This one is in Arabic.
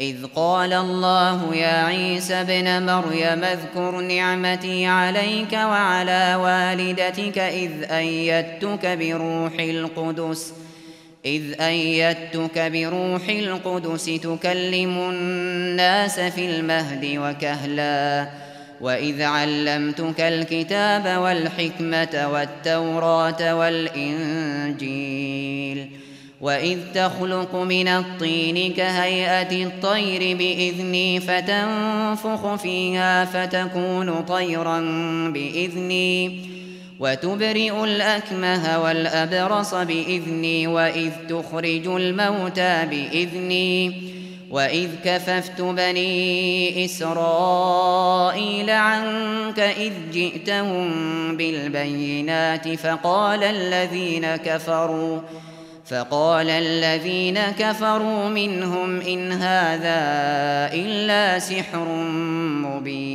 إذ قال الله يا عيسى ابن مريم اذكر نعمتي عليك وعلى والدتك إذ أيدتك بروح القدس تكلم الناس في المهد وكهلا وإذ علمتك الكتاب والحكمة والتوراة والإنجيل وإذ تخلق من الطين كهيئة الطير بإذني فتنفخ فيها فتكون طيرا بإذني وتبرئ الأكمه والأبرص بإذني وإذ تخرج الموتى بإذني وإذ كففت بني إسرائيل عنك إذ جئتهم بالبينات فقال الذين كفروا منهم إن هذا إلا سحر مبين.